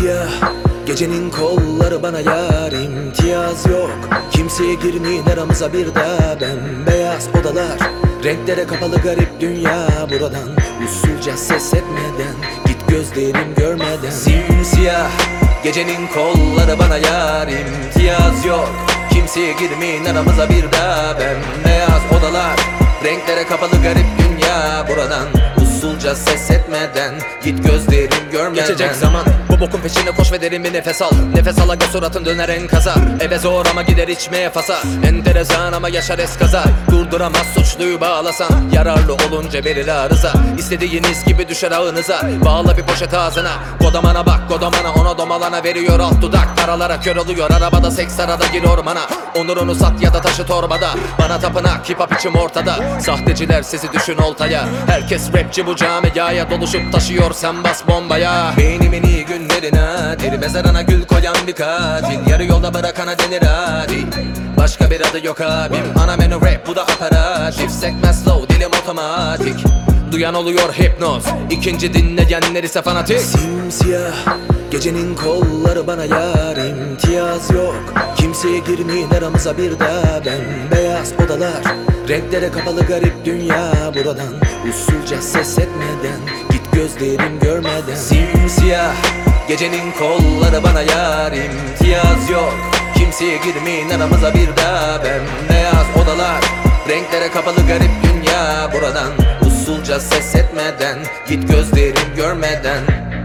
Simsiyah gecenin kolları bana yar, imtiyaz yok. Kimseye girmeyin aramıza bir daha, bembeyaz odalar, renklere kapalı garip dünya. Buradan usulca ses etmeden, git gözlerim görmeden. Simsiyah gecenin kolları bana yar, imtiyaz yok. Kimseye girmeyin aramıza bir daha, bembeyaz odalar, renklere kapalı garip dünya. Buradan usulca ses etmeden, git gözlerim görmeden. Geçecek zaman, bu bokun peşine koş ve derin bir nefes al. Nefes ala göz suratın döner enkazar. Eve zor ama gider içmeye fasa. Enteresan ama yaşar eskaza. Durduramaz suçluyu bağlasan, yararlı olunca verir arıza. İstediğiniz gibi düşer ağınıza. Bağla bir poşet ağzına, kodamana bak kodamana. Ona domalana veriyor alt dudak, karalara kör oluyor. Arabada seks arada gir ormana. Onurunu sat ya da taşı torbada. Bana tapınak hip hop içim ortada. Sahteciler sizi düşün oltaya. Herkes rapçi bu camiaya, doluşup taşıyor sen bas bombaya. Beynimin iyi günleri nadir, mezarına gül koyan bir katil. Yarı yolda bırakana denir hadi, başka bir adı yok abim. Ana menü rap, bu da aparatif. Sekmez slow, dilim otomatik. Duyan oluyor hipnoz, ikinci dinleyenler ise fanatik. Simsiyah gecenin kolları bana yar, imtiyaz yok. Kimseye girmeyin aramıza bir daha, bembeyaz odalar, renklere kapalı garip dünya. Buradan usulca ses etmeden, git gözlerim görmeden. Simsiyah gecenin kolları bana yar, imtiyaz yok. Kimseye girmeyin aramıza bir daha, bembeyaz odalar, renklere kapalı garip dünya. Buradan usulca ses etmeden, git gözlerim görmeden.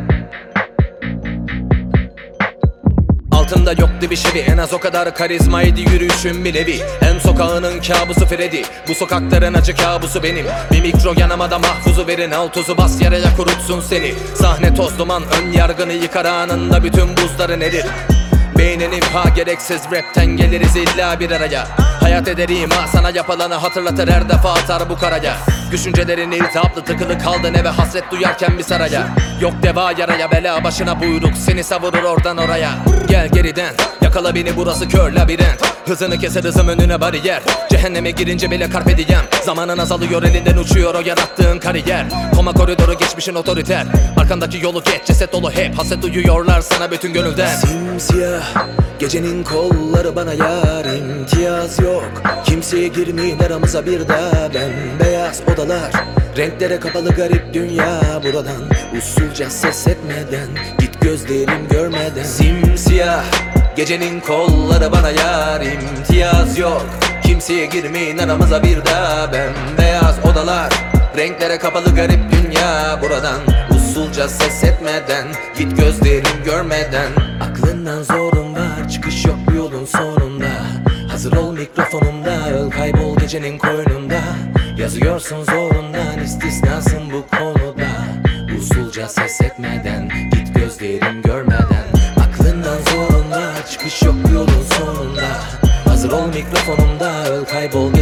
Altında yoktu bir şeyi, en az o kadar karizmaydı yürüyüşüm bir nevi. En sokağının kabusu Freddy, bu sokakların acı kabusu benim. Bir mikro yanamada mahfuzu verin, al tuzu bas yaraya kurutsun seni. Sahne toz duman, ön yargını yıkar anında bütün buzları nedir? Beynin imha, gereksiz rapten geliriz illa bir araya. Hayat eder ima, sana yapılanı hatırlatır her defa atar bu karaya. Düşüncelerin iltihaplı, tıkılı kaldın eve hasret duyarken bir saraya. Yok deva yaraya, bela başına buyruk, seni savurur oradan oraya. Gel geriden, yakala beni burası kör labirent. Hızını keser hızım önüne bariyer. Cehenneme girince bile carpe diem. Zamanın azalıyor, elinden uçuyor o yarattığın kariyer. Koma koridoru geçmişin otoriter, arkandaki yolu geç, ceset dolu hep. Haset duyuyorlar sana bütün gönülden. Simsiyah gecenin kolları bana yar, imtiyaz yok. Kimseye girmeyin aramıza bir daha, bembeyaz odalar, renklere kapalı garip dünya. Buradan usulca ses etmeden, git gözlerim görmeden. Simsiyah gecenin kolları bana yar, imtiyaz yok. Kimseye girmeyin aramıza bir daha, bembeyaz odalar, renklere kapalı garip dünya. Buradan usulca ses etmeden, git gözlerim görmeden. Aklından zorun var, çıkış yok bu yolun sonunda. Hazır ol mikrofonumda, öl kaybol gecenin koynunda. Yazıyorsun zorundan, istisnasın bu konuda. Usulca ses etmeden, git gözlerim görmeden. Aklından zorun var, çıkış yok bu yolun sonunda. Hazır ol mikrofonumda, öl kaybol